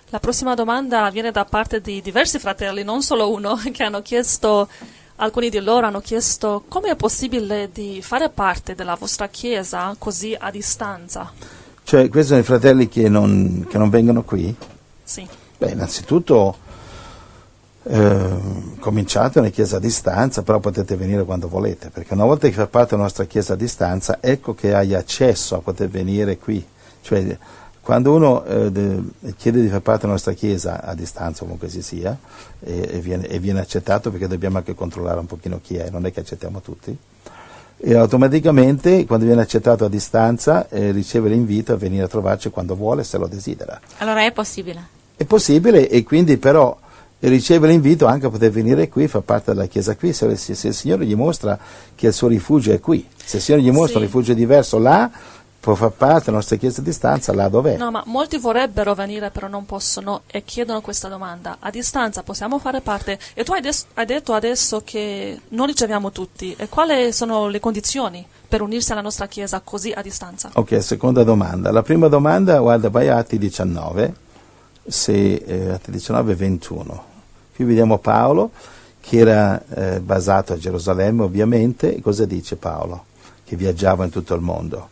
La prossima domanda viene da parte di diversi fratelli, non solo uno, che hanno chiesto, alcuni di loro hanno chiesto come è possibile di fare parte della vostra chiesa così a distanza. Cioè, questi sono i fratelli che non vengono qui? Sì. Beh, innanzitutto cominciate una chiesa a distanza, però potete venire quando volete, perché una volta che fa parte della nostra chiesa a distanza, ecco che hai accesso a poter venire qui. Cioè, quando uno chiede di far parte della nostra chiesa a distanza, comunque si sia, e viene accettato, perché dobbiamo anche controllare un pochino chi è, non è che accettiamo tutti, e automaticamente quando viene accettato a distanza riceve l'invito a venire a trovarci quando vuole, se lo desidera. Allora è possibile? È possibile, e quindi però riceve l'invito anche a poter venire qui, far parte della chiesa qui, se il Signore gli mostra che il suo rifugio è qui. Se il Signore gli mostra un rifugio diverso là, può far parte della nostra chiesa a distanza là dov'è. No, ma molti vorrebbero venire però non possono e chiedono questa domanda: a distanza possiamo fare parte? E tu hai detto adesso che non riceviamo tutti, e quali sono le condizioni per unirsi alla nostra chiesa così a distanza? Ok, seconda domanda. La prima domanda guarda vai a Atti 19, Atti 19 21. Qui vediamo Paolo che era basato a Gerusalemme ovviamente. Cosa dice Paolo? Che viaggiava in tutto il mondo.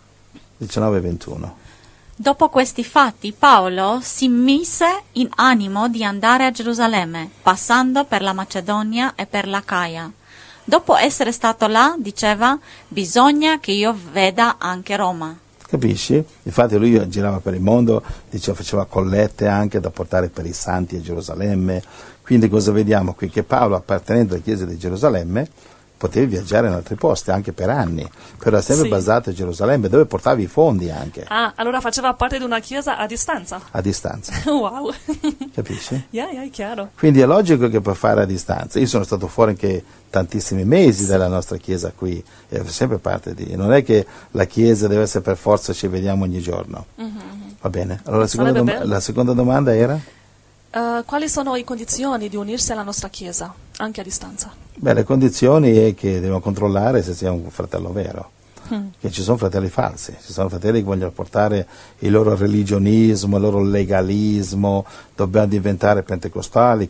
19-21. Dopo questi fatti Paolo si mise in animo di andare a Gerusalemme, passando per la Macedonia e per l'Acaia. Dopo essere stato là, diceva, bisogna che io veda anche Roma. Capisci? Infatti lui girava per il mondo, faceva collette anche da portare per i santi a Gerusalemme. Quindi cosa vediamo qui? Che Paolo, appartenendo alla chiesa di Gerusalemme, poteva viaggiare in altri posti anche per anni, però era sempre basato a Gerusalemme, dove portavi i fondi anche. Ah, allora faceva parte di una chiesa a distanza? A distanza. Wow. Capisci? Yeah, è chiaro. Quindi è logico che può fare a distanza. Io sono stato fuori anche tantissimi mesi dalla nostra chiesa qui, è sempre parte di... Non è che la chiesa deve essere per forza ci vediamo ogni giorno. Mm-hmm. Va bene. Allora la seconda domanda era? Quali sono le condizioni di unirsi alla nostra chiesa, anche a distanza? Beh, le condizioni è che dobbiamo controllare se sia un fratello vero, che ci sono fratelli falsi, ci sono fratelli che vogliono portare il loro religionismo, il loro legalismo, dobbiamo diventare pentecostali,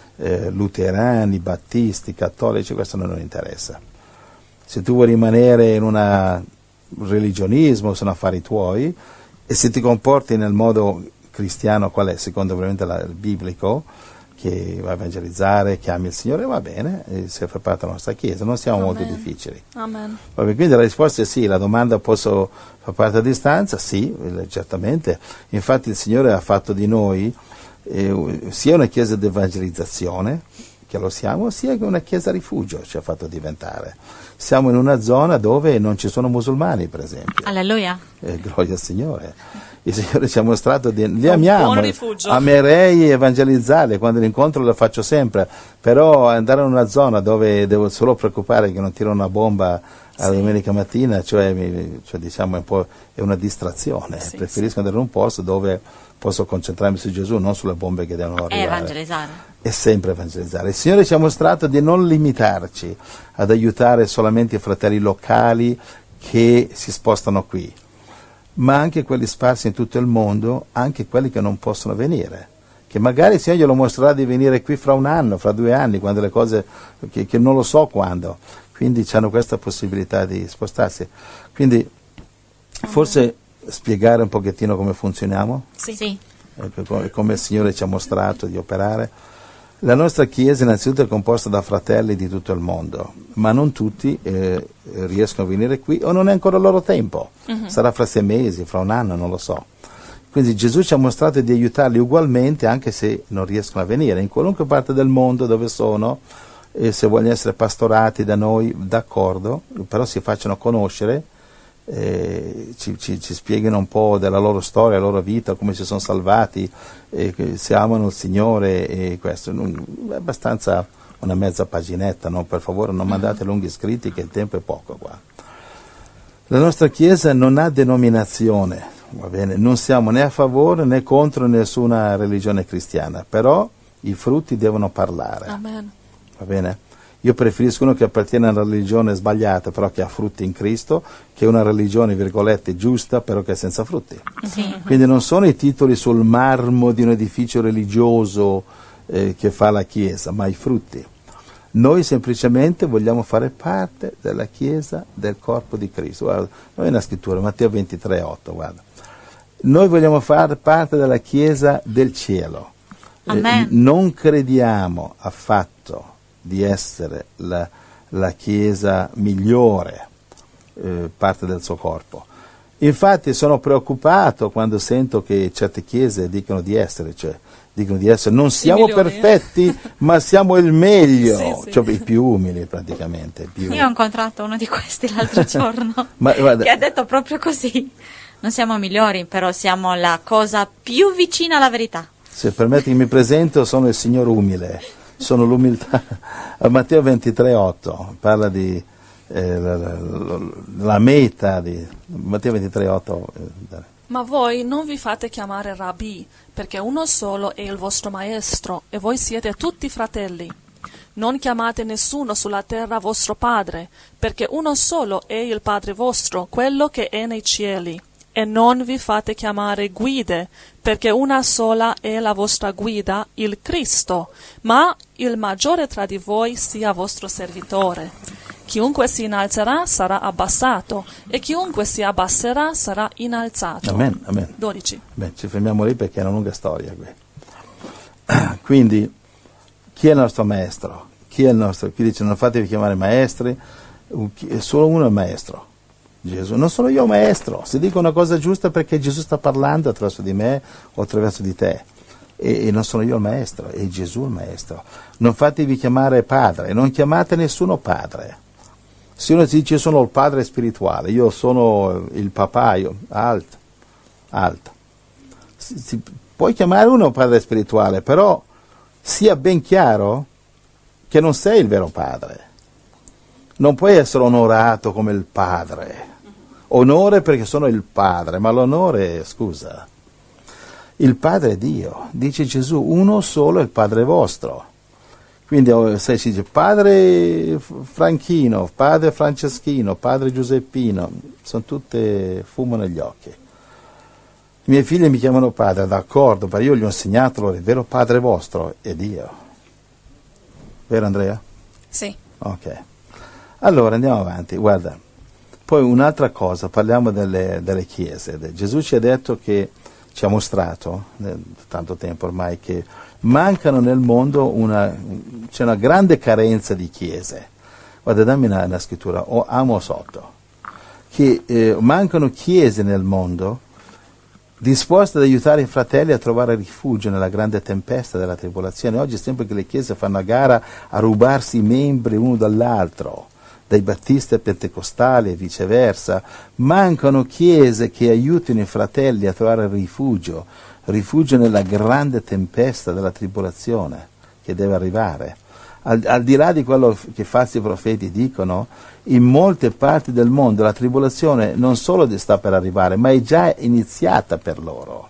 luterani, battisti, cattolici, questo non ci interessa. Se tu vuoi rimanere in un religionismo, sono affari tuoi, e se ti comporti nel modo cristiano, qual è secondo veramente il biblico, che va a evangelizzare, che ami il Signore, va bene, se fa parte della nostra chiesa, non siamo molto difficili. Amen. Vabbè, quindi la risposta è sì. La domanda: posso far parte a distanza? Sì, certamente. Infatti il Signore ha fatto di noi sia una chiesa di evangelizzazione, che lo siamo, sia che una chiesa rifugio ci ha fatto diventare. Siamo in una zona dove non ci sono musulmani, per esempio. Alleluia. Gloria al Signore. Il Signore ci ha mostrato li amiamo, rifugio. Amerei evangelizzarli, quando li incontro lo faccio sempre, però andare in una zona dove devo solo preoccupare che non tirano una bomba la domenica mattina, cioè diciamo è una distrazione. Preferisco andare in un posto dove posso concentrarmi su Gesù, non sulle bombe che devono arrivare. Evangelizzare. È sempre evangelizzare. Il Signore ci ha mostrato di non limitarci ad aiutare solamente i fratelli locali che si spostano qui, ma anche quelli sparsi in tutto il mondo, anche quelli che non possono venire, che magari il Signore glielo mostrerà di venire qui fra un anno, fra 2 anni, quando le cose, che non lo so quando, quindi hanno questa possibilità di spostarsi. Quindi forse spiegare un pochettino come funzioniamo? Sì. Come il Signore ci ha mostrato di operare. La nostra Chiesa innanzitutto è composta da fratelli di tutto il mondo, ma non tutti riescono a venire qui, o non è ancora il loro tempo. Sarà fra 6 mesi, fra un anno, non lo so. Quindi Gesù ci ha mostrato di aiutarli ugualmente, anche se non riescono a venire, in qualunque parte del mondo dove sono, e se vogliono essere pastorati da noi, d'accordo, però si facciano conoscere, ci spieghino un po' della loro storia, la loro vita, come si sono salvati, se amano il Signore, e questo è abbastanza una mezza paginetta, no? Per favore non mandate lunghi scritti, che il tempo è poco qua. La nostra Chiesa non ha denominazione, va bene? Non siamo né a favore né contro nessuna religione cristiana, però i frutti devono parlare. Amen. Va bene? Io preferisco uno che appartiene a una religione sbagliata, però che ha frutti in Cristo, che una religione, virgolette, giusta, però che è senza frutti. Sì. Quindi non sono i titoli sul marmo di un edificio religioso che fa la Chiesa, ma i frutti. Noi semplicemente vogliamo fare parte della Chiesa, del corpo di Cristo. Guarda, non è una scrittura, Matteo 23,8, guarda. Noi vogliamo fare parte della Chiesa del cielo. Amen. Non crediamo affatto di essere la Chiesa migliore, parte del suo corpo. Infatti sono preoccupato quando sento che certe chiese dicono di essere, non siamo perfetti, ma siamo il meglio, Sì. cioè i più umili praticamente. Io ho incontrato uno di questi l'altro giorno Ma guarda, che ha detto proprio così. Non siamo migliori, però siamo la cosa più vicina alla verità. se permetti che mi presento, sono il Signor umile, sono l'umiltà. A Matteo 23,8 parla di la meta di Matteo 23,8. Ma voi non vi fate chiamare Rabbi, perché uno solo è il vostro maestro, e voi siete tutti fratelli. Non chiamate nessuno sulla terra vostro padre, perché uno solo è il Padre vostro, quello che è nei cieli. E non vi fate chiamare guide, perché una sola è la vostra guida, il Cristo, ma il maggiore tra di voi sia vostro servitore. Chiunque si innalzerà sarà abbassato, e chiunque si abbasserà sarà innalzato. Amen, amen. 12. Beh, ci fermiamo lì perché è una lunga storia qui. Quindi, chi è il nostro maestro? Chi è il nostro? Qui dice non fatevi chiamare maestri, solo uno è il maestro. Gesù. Non sono io maestro, se dico una cosa giusta perché Gesù sta parlando attraverso di me o attraverso di te. E non sono io il maestro, è Gesù il maestro. Non fatevi chiamare padre, non chiamate nessuno padre. Se uno dice io sono il padre spirituale, io sono il papà, alto. Puoi chiamare uno padre spirituale, però sia ben chiaro che non sei il vero padre. Non puoi essere onorato come il padre. Onore perché sono il padre, ma l'onore, scusa, il padre è Dio. Dice Gesù, uno solo è il padre vostro. Quindi se si dice padre Franchino, padre Franceschino, padre Giuseppino, sono tutte fumo negli occhi. I miei figli mi chiamano padre, d'accordo, ma io gli ho insegnato il vero padre vostro è Dio. Vero Andrea? Sì. Ok. Allora andiamo avanti, guarda. Poi un'altra cosa, parliamo delle chiese. Gesù ci ha detto che, ci ha mostrato, tanto tempo ormai, che mancano nel mondo c'è una grande carenza di chiese. Guarda, dammi una scrittura, Amos 8, che mancano chiese nel mondo disposte ad aiutare i fratelli a trovare rifugio nella grande tempesta della tribolazione. Oggi sembra che le chiese fanno a gara a rubarsi i membri uno dall'altro, dai battisti ai pentecostali e viceversa. Mancano chiese che aiutino i fratelli a trovare rifugio nella grande tempesta della tribolazione che deve arrivare. Al di là di quello che falsi profeti dicono, in molte parti del mondo la tribolazione non solo sta per arrivare, ma è già iniziata per loro.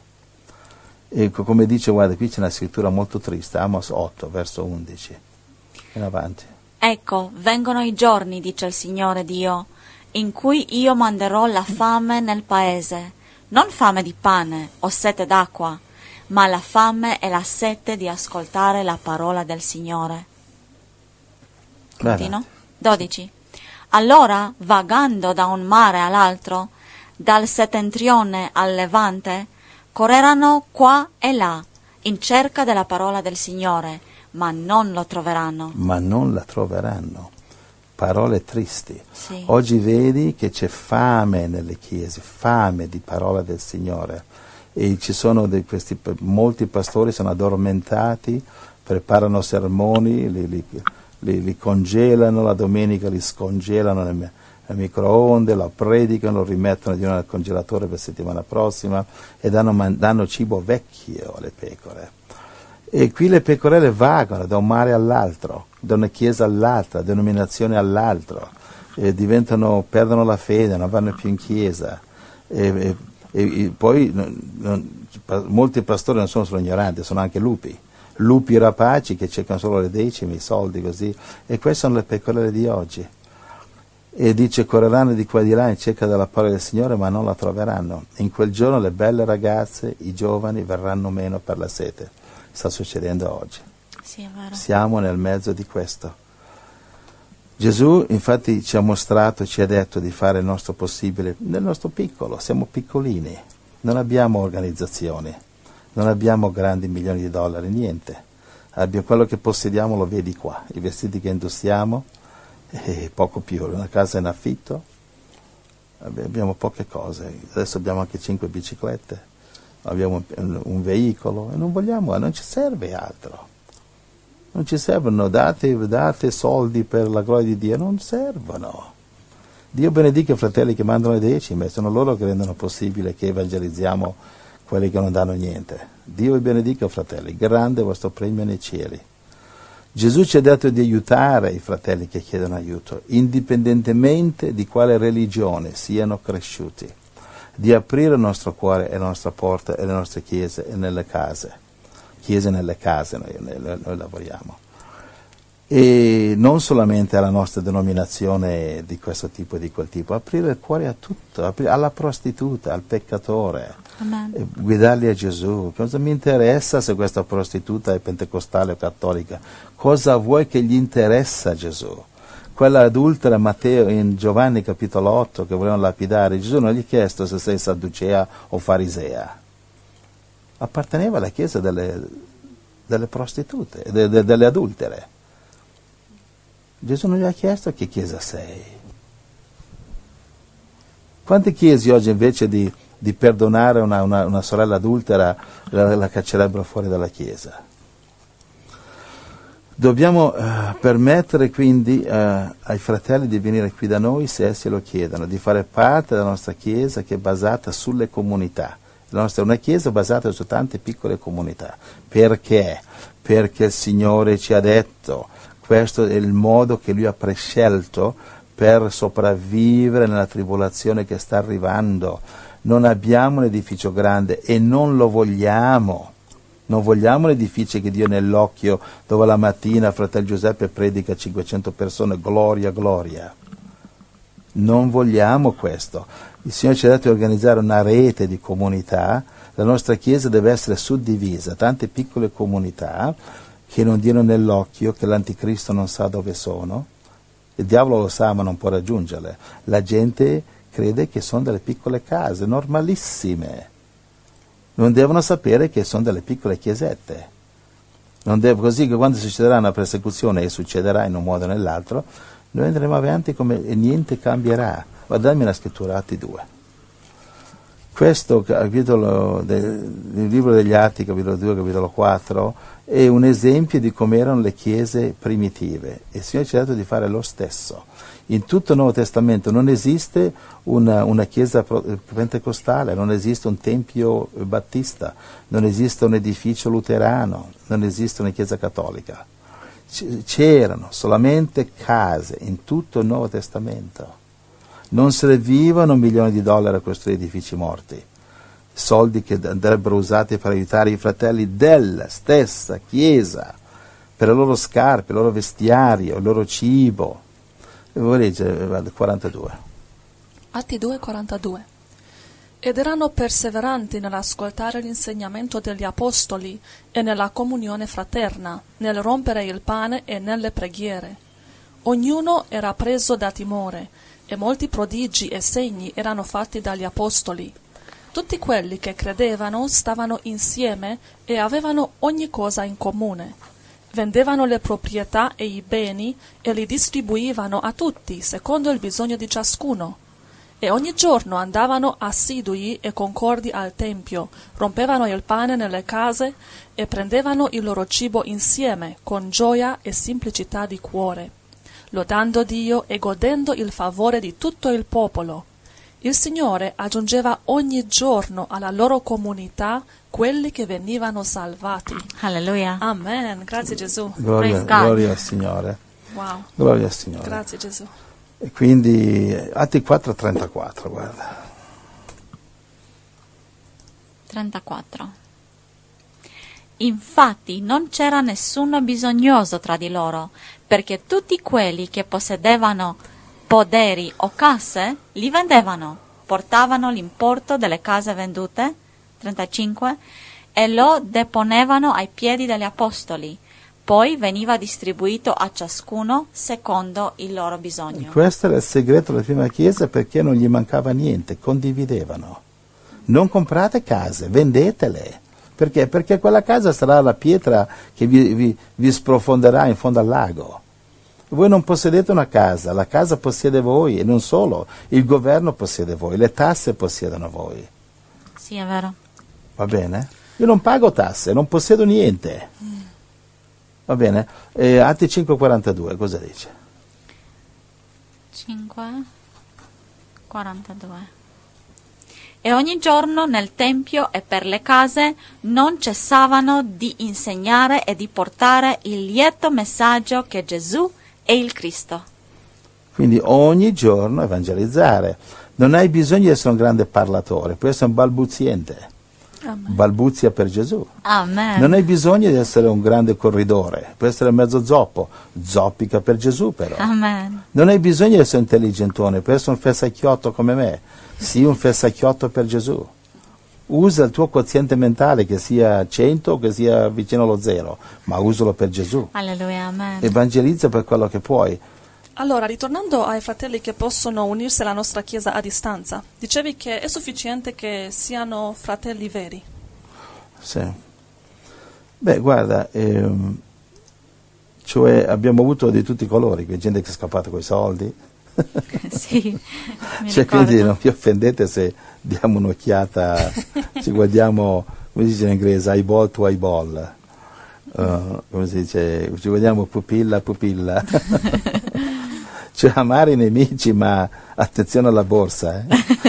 E come dice, guarda, qui c'è una scrittura molto triste, Amos 8, verso 11. In avanti. Ecco, vengono i giorni, dice il Signore Dio, in cui io manderò la fame nel paese, non fame di pane o sete d'acqua, ma la fame e la sete di ascoltare la parola del Signore. Continuo? 12. Allora, vagando da un mare all'altro, dal settentrione al levante, correranno qua e là, in cerca della parola del Signore, ma non lo troveranno. Ma non la troveranno. Parole tristi. Sì. Oggi vedi che c'è fame nelle chiese, fame di parola del Signore. E ci sono molti pastori sono addormentati, preparano sermoni, li congelano, la domenica li scongelano nel microonde, la predicano, lo rimettono di nuovo al congelatore per settimana prossima e danno cibo vecchio alle pecore. E qui le pecorelle vagano da un mare all'altro, da una chiesa all'altra, da denominazione all'altro, perdono la fede, non vanno più in chiesa. E poi molti pastori non sono solo ignoranti, sono anche lupi. lupi rapaci che cercano solo le decime, i soldi così, e queste sono le pecorelle di oggi. E dice: correranno di qua e di là in cerca della parola del Signore, ma non la troveranno. In quel giorno le belle ragazze, i giovani verranno meno per la sete. Sta succedendo oggi. Sì, è vero. Siamo nel mezzo di questo. Gesù infatti ci ha mostrato, ci ha detto di fare il nostro possibile nel nostro piccolo. Siamo piccolini, non abbiamo organizzazioni, non abbiamo grandi milioni di dollari, niente. Quello che possediamo lo vedi qua, i vestiti che indossiamo e poco più, una casa in affitto, abbiamo poche cose. Adesso abbiamo anche 5 biciclette, abbiamo un veicolo e non vogliamo, non ci serve altro. Non ci servono, date soldi per la gloria di Dio, non servono. Dio benedica i fratelli che mandano le decime, sono loro che rendono possibile che evangelizziamo quelli che non danno niente. Dio vi benedica, fratelli, grande è il vostro premio nei cieli. Gesù ci ha detto di aiutare i fratelli che chiedono aiuto, indipendentemente di quale religione siano cresciuti, di aprire il nostro cuore e la nostra porta e le nostre chiese e nelle case. Chiese nelle case noi lavoriamo, e non solamente alla nostra denominazione di questo tipo e di quel tipo, aprire il cuore a tutto, alla prostituta, al peccatore, guidarli a Gesù. Cosa mi interessa se questa prostituta è pentecostale o cattolica? Cosa vuoi che gli interessa a Gesù? Quella adultera Matteo in Giovanni capitolo 8 che volevano lapidare, Gesù non gli ha chiesto se sei sadducea o farisea. Apparteneva alla chiesa delle prostitute, delle adultere. Gesù non gli ha chiesto che chiesa sei. Quante chiese oggi invece di perdonare una sorella adultera la caccerebbero fuori dalla chiesa? Dobbiamo permettere quindi ai fratelli di venire qui da noi se essi lo chiedono, di fare parte della nostra chiesa che è basata sulle comunità. La nostra è una chiesa basata su tante piccole comunità. Perché? Perché il Signore ci ha detto, questo è il modo che Lui ha prescelto per sopravvivere nella tribolazione che sta arrivando. Non abbiamo un edificio grande e non lo vogliamo. Non vogliamo un edificio che Dio nell'occhio, dove la mattina fratello Giuseppe predica a 500 persone, gloria, gloria. Non vogliamo questo. Il Signore ci ha detto di organizzare una rete di comunità. La nostra Chiesa deve essere suddivisa, tante piccole comunità che non diano nell'occhio che l'Anticristo non sa dove sono. Il diavolo lo sa ma non può raggiungerle. La gente crede che sono delle piccole case, normalissime. Non devono sapere che sono delle piccole chiesette. Così che quando succederà una persecuzione, e succederà in un modo o nell'altro, noi andremo avanti come e niente cambierà. Guardami la scrittura, Atti 2. Questo capitolo del libro degli Atti, capitolo 2, capitolo 4, è un esempio di come erano le chiese primitive. E il Signore ci ha detto di fare lo stesso. In tutto il Nuovo Testamento non esiste una chiesa pentecostale, non esiste un tempio battista, non esiste un edificio luterano, non esiste una chiesa cattolica. C'erano solamente case in tutto il Nuovo Testamento. Non servivano milioni di dollari a costruire edifici morti, soldi che andrebbero usati per aiutare i fratelli della stessa Chiesa, per le loro scarpe, il loro vestiario, il loro cibo. E voi leggete 42. Atti 2:42. Ed erano perseveranti nell'ascoltare l'insegnamento degli apostoli e nella comunione fraterna, nel rompere il pane e nelle preghiere. Ognuno era preso da timore, e molti prodigi e segni erano fatti dagli apostoli. Tutti quelli che credevano stavano insieme e avevano ogni cosa in comune. Vendevano le proprietà e i beni e li distribuivano a tutti secondo il bisogno di ciascuno. E ogni giorno andavano assidui e concordi al tempio, rompevano il pane nelle case e prendevano il loro cibo insieme con gioia e semplicità di cuore, lodando Dio e godendo il favore di tutto il popolo. Il Signore aggiungeva ogni giorno alla loro comunità quelli che venivano salvati. Alleluia. Amen. Grazie Gesù. Gloria al Signore. Wow. Gloria al Signore. Grazie Gesù. E quindi Atti 4:34, guarda. 34. Infatti non c'era nessuno bisognoso tra di loro, perché tutti quelli che possedevano poderi o case li vendevano, portavano l'importo delle case vendute, 35, e lo deponevano ai piedi degli apostoli. Poi veniva distribuito a ciascuno secondo il loro bisogno. Questo era il segreto della prima chiesa, perché non gli mancava niente, condividevano. Non comprate case, vendetele. Perché? Perché quella casa sarà la pietra che vi sprofonderà in fondo al lago. Voi non possedete una casa, la casa possiede voi, e non solo, il governo possiede voi, le tasse possiedono voi. Sì, è vero. Va bene? Io non pago tasse, non possiedo niente. Va bene? Atti 5,42, cosa dice? 5:42. E ogni giorno nel Tempio e per le case non cessavano di insegnare e di portare il lieto messaggio che Gesù è il Cristo. Quindi ogni giorno evangelizzare. Non hai bisogno di essere un grande parlatore, puoi essere un balbuziente. Amen. Balbuzia per Gesù. Amen. Non hai bisogno di essere un grande corridore, puoi essere mezzo zoppo, zoppica per Gesù però. Amen. Non hai bisogno di essere intelligentone, puoi essere un fessacchiotto come me, sii un fessacchiotto per Gesù. Usa il tuo quoziente mentale, che sia 100 o che sia vicino allo 0, ma usalo per Gesù. Alleluia, amen. Evangelizza per quello che puoi. Allora, ritornando ai fratelli che possono unirsi alla nostra Chiesa a distanza, dicevi che è sufficiente che siano fratelli veri. Sì. Beh, guarda, cioè abbiamo avuto di tutti i colori, che gente che è scappata con i soldi. Sì, mi Cioè, ricordo. quindi non vi offendete se diamo un'occhiata, ci guardiamo, come si dice in inglese, eyeball to eyeball. Come si dice, ci guardiamo pupilla a pupilla. Cioè amare i nemici, ma attenzione alla borsa.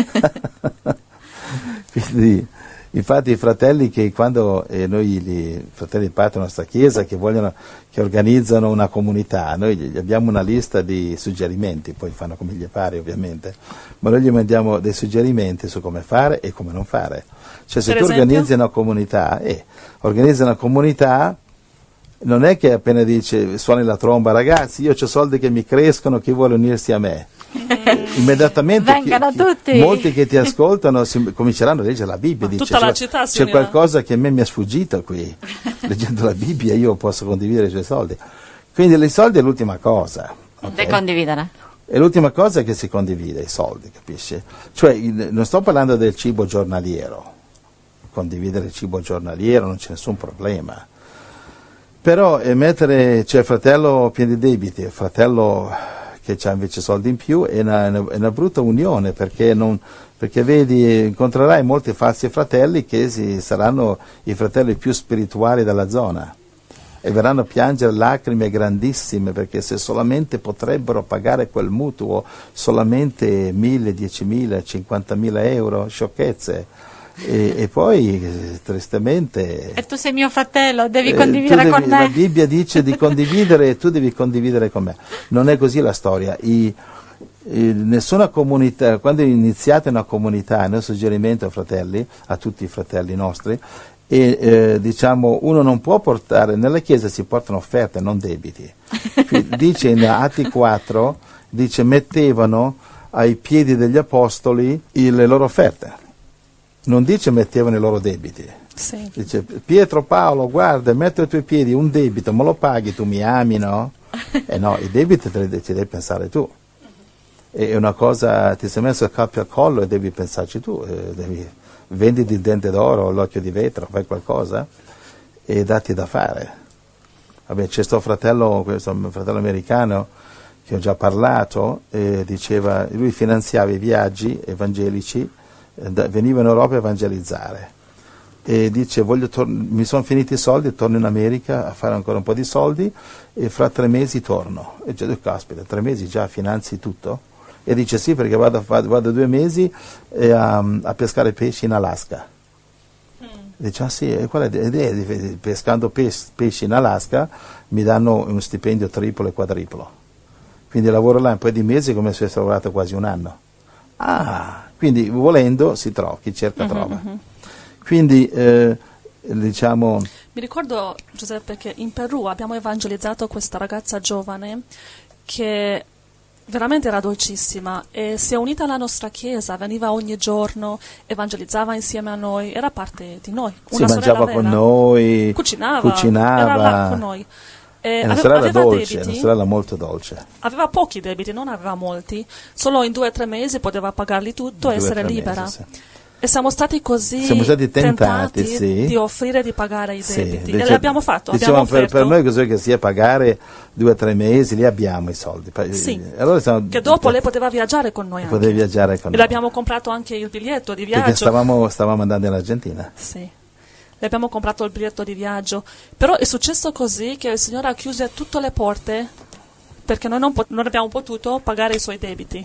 Quindi, infatti i fratelli che quando noi, fratelli di parte della nostra Chiesa, che organizzano una comunità, noi gli abbiamo una lista di suggerimenti, poi fanno come gli pare ovviamente, ma noi gli mandiamo dei suggerimenti su come fare e come non fare. Cioè se Per tu esempio? organizzi una comunità, non è che appena dice suoni la tromba, ragazzi, io ho soldi che mi crescono, chi vuole unirsi a me? Immediatamente Vengano tutti. molti che ti ascoltano cominceranno a leggere la Bibbia. Ma Dice, tutta la città si c'è unirà. qualcosa che a me mi è sfuggito qui. Leggendo la Bibbia io posso condividere i suoi soldi. Quindi i soldi è l'ultima cosa. Ok? Da condividere. È l'ultima cosa che si condivide, i soldi, capisci? Cioè, non sto parlando del cibo giornaliero. Condividere il cibo giornaliero non c'è nessun problema. Però c'è il fratello pieno di debiti, il fratello che ha invece soldi in più, è una brutta unione, perché vedi, incontrerai molti falsi fratelli che saranno i fratelli più spirituali della zona e verranno a piangere lacrime grandissime, perché se solamente potrebbero pagare quel mutuo, solamente 1.000, 10.000, 50.000 euro, sciocchezze. E poi tristemente E tu sei mio fratello, devi condividere con me. La Bibbia dice di condividere e tu devi condividere con me. Non è così la storia. Nessuna comunità, quando iniziate una comunità, il mio suggerimento, fratelli, a tutti i fratelli nostri, diciamo, uno non può portare, nella Chiesa si portano offerte, non debiti. Dice in Atti 4, mettevano ai piedi degli apostoli le loro offerte. Non dice mettevano i loro debiti. Sì. Dice, Pietro, Paolo, guarda, metto ai tuoi piedi un debito, me lo paghi, tu mi ami, no? No, i debiti ci devi pensare tu. È una cosa, ti sei messo il capo al collo e devi pensarci tu. Venditi il dente d'oro, l'occhio di vetro, fai qualcosa e datti da fare. Vabbè, c'è questo fratello americano che ho già parlato, diceva, lui finanziava i viaggi evangelici, veniva in Europa a evangelizzare e dice mi sono finiti i soldi, torno in America a fare ancora un po' di soldi e fra 3 mesi torno. E dice, caspita, 3 mesi già finanzi tutto? E dice sì, perché vado 2 mesi a pescare pesci in Alaska. Dice sì, e qual è l'idea? Pescando pesci in Alaska mi danno uno stipendio triplo e quadriplo, quindi lavoro là un po' di mesi come se avessi lavorato quasi un anno. Quindi volendo si trova, chi cerca trova. Quindi diciamo... Mi ricordo, Giuseppe, che in Perù abbiamo evangelizzato questa ragazza giovane che veramente era dolcissima e si è unita alla nostra chiesa, veniva ogni giorno, evangelizzava insieme a noi, era parte di noi. Una mangiava con noi, cucinava, era là con noi. È una sorella dolce, debiti, una sorella molto dolce. Aveva pochi debiti, non aveva molti, solo in 2 o 3 mesi poteva pagarli tutto e essere libera. Mesi, sì. E siamo stati tentati sì, di offrire di pagare i debiti. Sì, e l'abbiamo fatto. Diciamo per noi così che sia pagare 2 o 3 mesi, li abbiamo i soldi. Sì, allora che dopo lei poteva viaggiare con noi. Poteva viaggiare con noi. Le abbiamo comprato anche il biglietto di viaggio. Perché stavamo andando in Argentina. Sì, le abbiamo comprato il biglietto di viaggio. Però è successo così che il Signore ha chiuso tutte le porte perché noi non abbiamo potuto pagare i suoi debiti.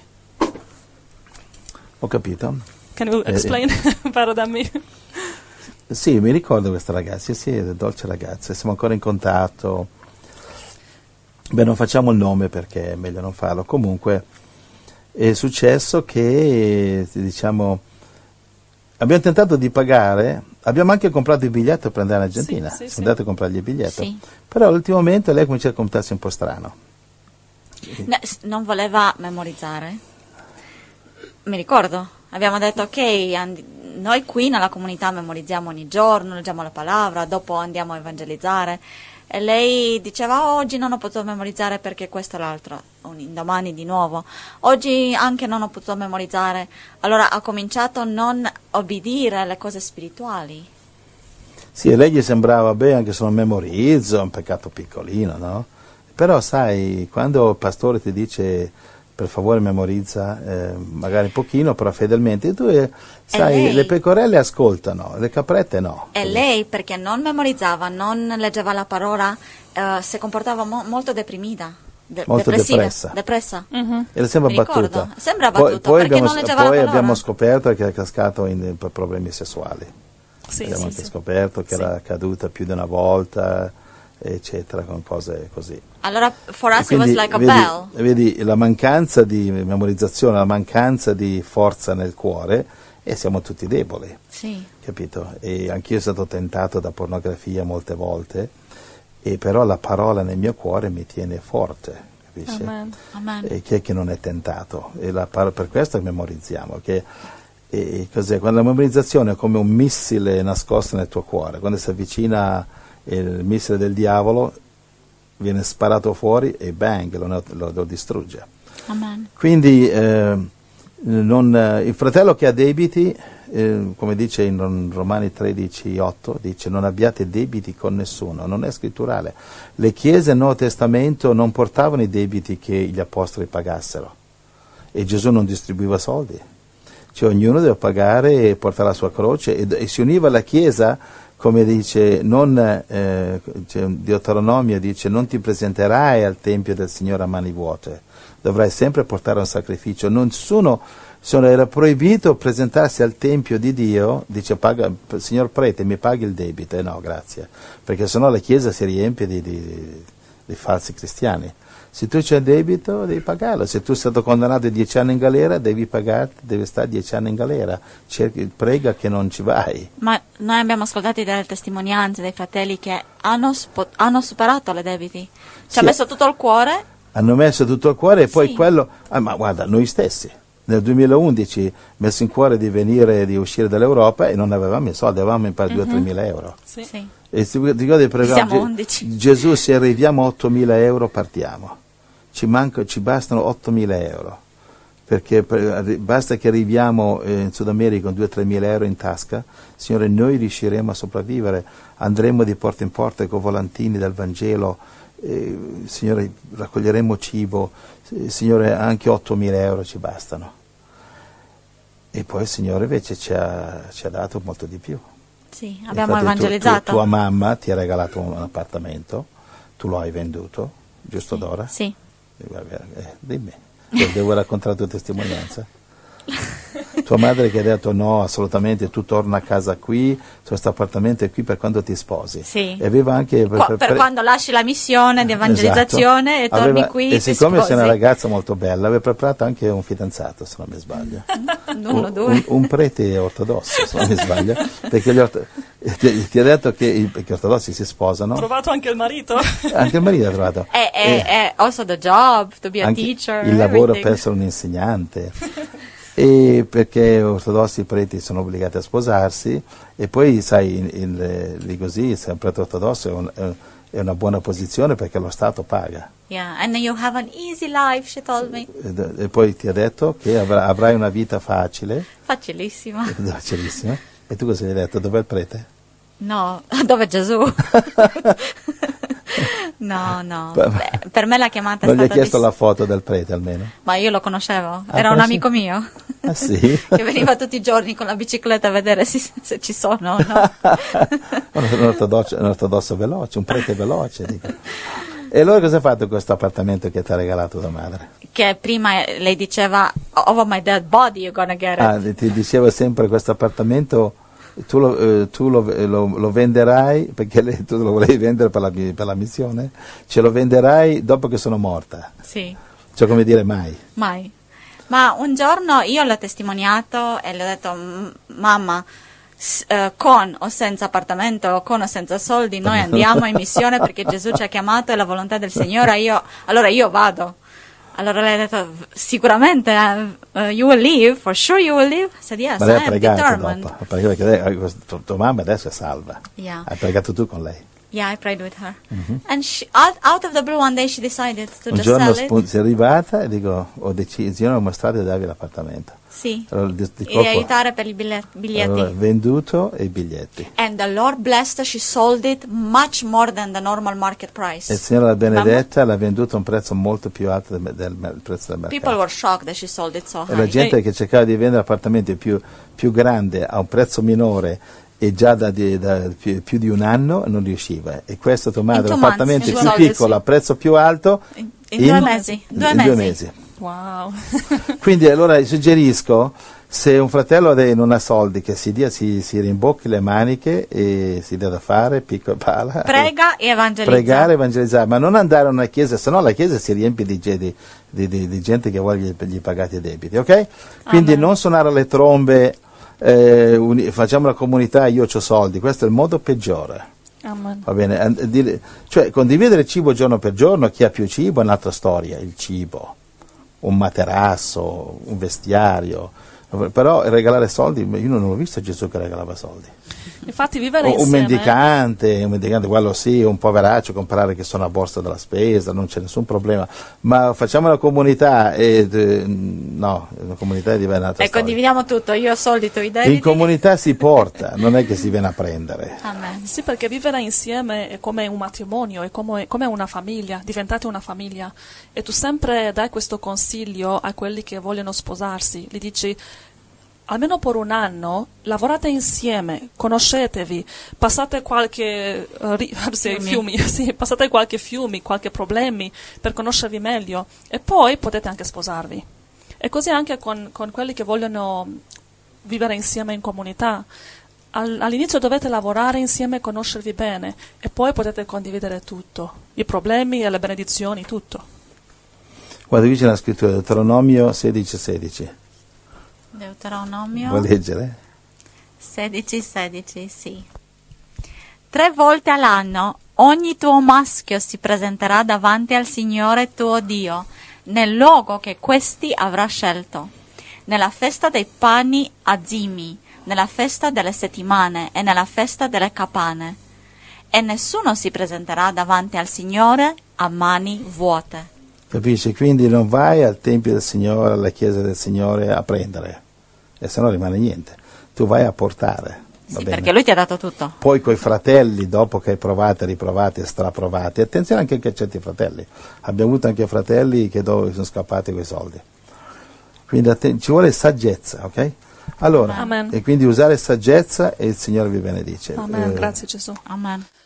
Ho capito. Can you explain better than me? Sì, mi ricordo questa ragazza, sì, è dolce ragazza, siamo ancora in contatto. Beh, non facciamo il nome perché è meglio non farlo. Comunque è successo che, diciamo, abbiamo tentato di pagare, abbiamo anche comprato il biglietto per andare in Argentina, siamo andati a comprargli il biglietto, però all'ultimo momento lei comincia a comportarsi un po' strano. No, non voleva memorizzare? Mi ricordo. Abbiamo detto ok, noi qui nella comunità memorizziamo ogni giorno, leggiamo la parola, dopo andiamo a evangelizzare e lei diceva oggi non ho potuto memorizzare perché questo e l'altro, domani di nuovo, oggi anche non ho potuto memorizzare, allora ha cominciato a non obbedire alle cose spirituali. Sì, a lei gli sembrava, beh, anche se non memorizzo, è un peccato piccolino, no? Però sai, quando il pastore ti dice per favore memorizza, magari un pochino, però fedelmente. Tu sai, le pecorelle ascoltano, le caprette no. E lei, perché non memorizzava, non leggeva la parola, si comportava molto deprimita. Molto depressa. Uh-huh. E le sembra battuta. Sembra battuta, poi non leggeva la parola. Poi abbiamo scoperto che è cascato in problemi sessuali. Sì, abbiamo anche scoperto che era caduta più di una volta, eccetera, con cose così. Allora, for us it was like a bell. Vedi, la mancanza di memorizzazione, la mancanza di forza nel cuore, e siamo tutti deboli, capito? E anch'io sono stato tentato da pornografia molte volte, e però la parola nel mio cuore mi tiene forte, capisci? Amen. E chi è che non è tentato? E per questo memorizziamo, cos'è? Quando la memorizzazione è come un missile nascosto nel tuo cuore, quando si avvicina il missile del diavolo, viene sparato fuori e bang, lo distrugge. Amen. Quindi il fratello che ha debiti, come dice in Romani 13:8, dice non abbiate debiti con nessuno, non è scritturale. Le chiese del Nuovo Testamento non portavano i debiti che gli apostoli pagassero e Gesù non distribuiva soldi, cioè ognuno deve pagare e portare la sua croce e si univa alla chiesa. Come dice Deuteronomio, dice non ti presenterai al Tempio del Signore a mani vuote, dovrai sempre portare un sacrificio. Era proibito presentarsi al Tempio di Dio, dice signor prete mi paghi il debito, no grazie, perché sennò la Chiesa si riempie di falsi cristiani. Se tu c'hai debito devi pagarlo, se tu sei stato condannato a 10 anni in galera devi stare 10 anni in galera, prega che non ci vai. Ma noi abbiamo ascoltato delle testimonianze dei fratelli che hanno superato le debiti, ci ha messo tutto il cuore. Hanno messo tutto il cuore e poi quello, ma guarda, noi stessi, nel 2011 messo in cuore di uscire dall'Europa e non avevamo i soldi, avevamo imparato 2 o 3 mila euro. Sì. E ricordi, siamo 11. Gesù, se arriviamo a 8.000 euro partiamo. Ci bastano 8.000 euro, perché basta che arriviamo in Sud America con 2-3 mila euro in tasca, Signore, noi riusciremo a sopravvivere, andremo di porta in porta con volantini del Vangelo, Signore, raccoglieremo cibo, Signore, anche 8.000 euro ci bastano. E poi il Signore invece ci ha dato molto di più. Sì, abbiamo evangelizzato. Tua mamma ti ha regalato un appartamento, tu lo hai venduto, giusto Dora? Sì. Dimmi, devo raccontare la tua testimonianza? Tua madre che ha detto no, assolutamente, tu torna a casa qui, questo appartamento è qui per quando ti sposi. Sì. E aveva anche per quando lasci la missione di evangelizzazione e torni qui. E siccome sei una ragazza molto bella, aveva preparato anche un fidanzato, se non mi sbaglio. Due. Un prete ortodosso, se non mi sbaglio, perché Ti ha detto che perché ortodossi si sposano. Ho trovato anche il marito. Anche il marito ha trovato. Also the job, to be a Anche teacher. il lavoro everything. per essere un insegnante. E perché ortodossi, i preti sono obbligati a sposarsi, e poi sai, lì così, se un prete ortodosso è una buona posizione perché lo Stato paga. Yeah, and you have an easy life, she told me. E poi ti ha detto che avrai una vita facile, Facilissima. facilissima. E tu cosa gli hai detto? Dov'è il prete? No, dove Gesù? No. Beh, per me la chiamata è Non gli stata hai chiesto la foto del prete almeno? Ma io lo conoscevo, era un conosci- amico mio. Ah sì? Che veniva tutti i giorni con la bicicletta a vedere se ci sono o no. un ortodosso veloce, un prete veloce. Dico. E allora cosa hai fatto con questo appartamento che ti ha regalato tua madre? Che prima lei diceva, over my dead body you're gonna get it. Ti diceva sempre questo appartamento tu lo venderai perché tu lo volevi vendere per la missione, ce lo venderai dopo che sono morta. Sì. Cioè come dire mai. Mai. Ma un giorno io l'ho testimoniato e le ho detto, mamma, con o senza appartamento, con o senza soldi, noi andiamo in missione perché Gesù ci ha chiamato, è la volontà del Signore, allora io vado. Allora lei ha detto, sicuramente, you will leave, for sure you will leave. I said, yes, Ma lei I ha am pregato determined. dopo, perché tua mamma adesso è salva. Yeah. Hai pregato tu con lei. Yeah, I prayed with her. And out of the blue one day she decided to Un just giorno sell it. sei arrivata e dico, ho deciso, io non ho mostrato di darvi l'appartamento. Sì. Allora, di E colpo, aiutare per i biglietti. allora, venduto e i biglietti. And the Lord blessed her, she sold it much more than the normal market price. E il Signore la benedetta, l'ha venduto a un prezzo molto più alto del prezzo del mercato. People were shocked that she sold it so E la high. gente che cercava di vendere appartamenti più grande a un prezzo minore e già da più di un anno non riusciva. E questo tua madre, 2 l'appartamento months, più she sold it, piccolo sì. a prezzo più alto In 2 mesi. in 2 mesi. Wow. Quindi allora suggerisco, se un fratello non ha soldi, che si rimbocchi le maniche e si dia da fare, picco e pala. Prega e evangelizza. Pregare e evangelizzare, ma non andare a una chiesa, sennò la chiesa si riempie di gente che vuole gli pagati i debiti, ok? Quindi Amen. non suonare le trombe, facciamo la comunità, io ho soldi, questo è il modo peggiore. Amen. Va bene? Cioè condividere il cibo giorno per giorno, chi ha più cibo è un'altra storia, il cibo, un materasso, un vestiario, però regalare soldi, io non ho visto Gesù che regalava soldi. Infatti vivere Un insieme. mendicante, quello sì, un poveraccio, comprare che sono a borsa della spesa, non c'è nessun problema, ma facciamo una comunità no, una comunità diventa un'altra E storia. condividiamo tutto, io ho soldi, tu i debiti. In comunità si porta, non è che si viene a prendere. Amen. Sì, perché vivere insieme è come un matrimonio, è come una famiglia, diventate una famiglia. E tu sempre dai questo consiglio a quelli che vogliono sposarsi. Gli dici, almeno per un anno, lavorate insieme, conoscetevi, passate qualche fiumi, sì, passate qualche fiumi, qualche problemi per conoscervi meglio e poi potete anche sposarvi. E così anche con quelli che vogliono vivere insieme in comunità. All'inizio dovete lavorare insieme, conoscervi bene e poi potete condividere tutto, i problemi e le benedizioni, tutto. Guarda, qui c'è la scrittura, Deuteronomio 16:16. Deuteronomio Vuoi leggere? 16:16, sì. 3 volte all'anno ogni tuo maschio si presenterà davanti al Signore tuo Dio, nel luogo che questi avrà scelto, nella festa dei pani azimi, nella festa delle settimane e nella festa delle campane. E nessuno si presenterà davanti al Signore a mani vuote. Capisci? Quindi non vai al Tempio del Signore, alla Chiesa del Signore a prendere, e se no rimane niente. Tu vai a portare. Va Sì, bene? perché Lui ti ha dato tutto. Poi coi fratelli, dopo che hai provate, riprovate e straprovate, attenzione anche a certi fratelli. Abbiamo avuto anche fratelli che sono scappati coi soldi. Quindi ci vuole saggezza, ok? Allora, Amen. e quindi usare saggezza e il Signore vi benedice. Amen, grazie Gesù. Amen.